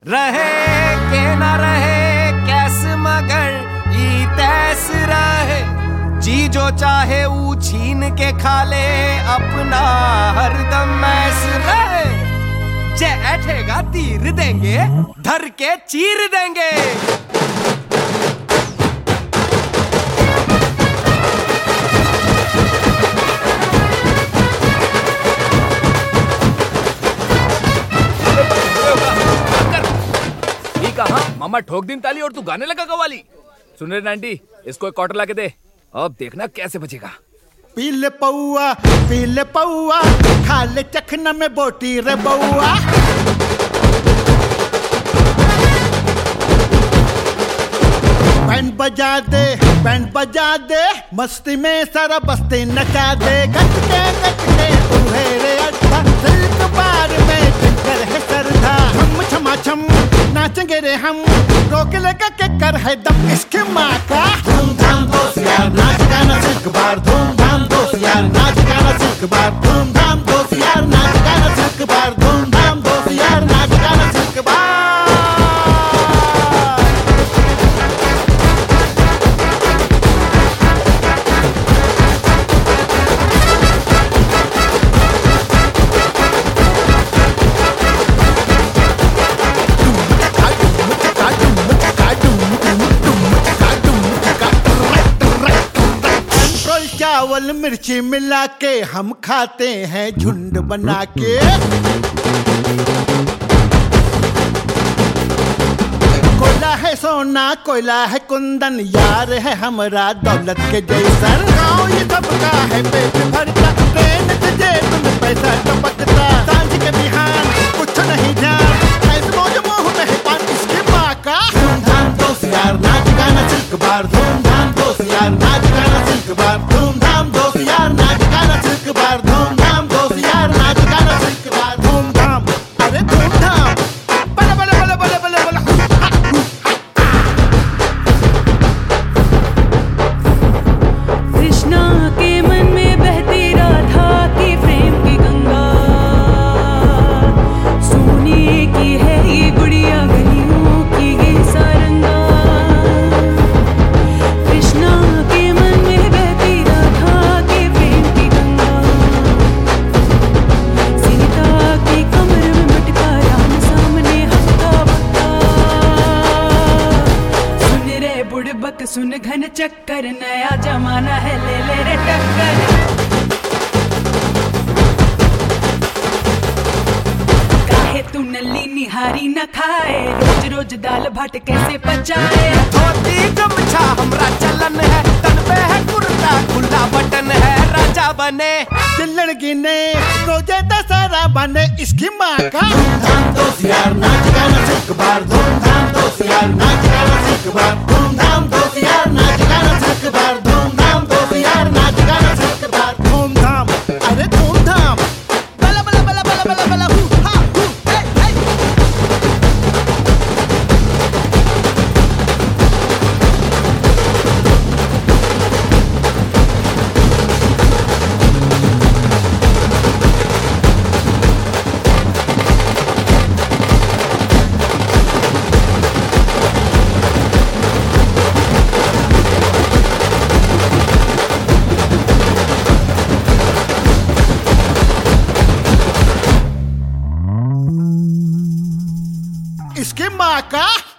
रहे के न रहे कैस मगर ई तैस रहे, जी जो चाहे ऊ छीन के खा ले अपना हरदम ऐस रहे। जे ऐठेगा तीर देंगे धर के चीर देंगे। मामा ठोक दिन ताली और तू गाने लगा कवाली। सुन रहे आंटी, इसको एक क्वार्टर लाके दे, अब देखना कैसे बचेगा। पीले पौआ खा ले चखना में बोटी रे बउआ। बैंड बजा दे मस्ती में सारा बस्ती नचा दे। गट के तू है रे अच्छा, सिल्क बार में चक्कर है सरधा। छम छमा छम नाचेंगे रे हम, रोक लगा के कर है दम इसके माँ का। धूमधाम दोस्त यार नाच गाना सिल्क बार, धूमधाम दोस्त यार नाच गाना सिल्क बार, धूमधाम दोस्त यार नाच गाना सिल्क बार, धूमधाम दोस्त यार नाच गाना सिल्क बार। चावल मिर्ची मिला के हम खाते हैं झुंड बना के। कोयला है सोना कोयला है कुंदन, यार है हमारा दौलत के जैसन। गाँव ये सबका है पेट भरता, ट्रेन से जेब में पैसा टपकता। सांझ के बिहान कुछ नहीं ध्यान, ऐसे मौज मोह में है पान इसके माँ का। धूमधाम दोस्त यार नाच गाना सिल्क बार, धूमधाम दोस्त यार नाच गाना सिल्क बार, धूमधाम दोस्त यार नाच गाना सिल्क बार, धूमधाम दोस्त यार नाच गाना सिल्क बार। धूमधाम अरे धूमधाम बले बले बले बले बले बले। कृष्णा के मन में बहती राधा की प्रेम की गंगा, सोने की है ये गुड़िया गलियों की ये सारंगा। कृष्णा के मन में बहती राधा की प्रेम की गंगा, सीता की कमर में मटका राम सामने हक्का बक्का। सुन रे बुड़बक सुन घन चक्कर, नया जमाना है ले रे टक्कर। काहे तू नल्ली निहारी न खाए, रोज रोज दाल भात कैसे पचाए। धोती गमछा हमरा चलन है, तन पे है कुर्ता खुला बटन है। राजा बने चिल्लड़ गिने रोजे दशहरा बने इसकी माँ का। धूमधाम दोस्त यार नाच गाना सिल्क बार, धूमधाम दोस्त यार नाच गाना सिल्क बार, धूमधाम दोस्त यार नाच गाना सिल्क बार, धूमधाम दोस्त यार नाच गाना सिल्क बार। धूमधाम अरे धूमधाम बला बला बला बला बला बला हु हा हु हे हे। इसके माँ का।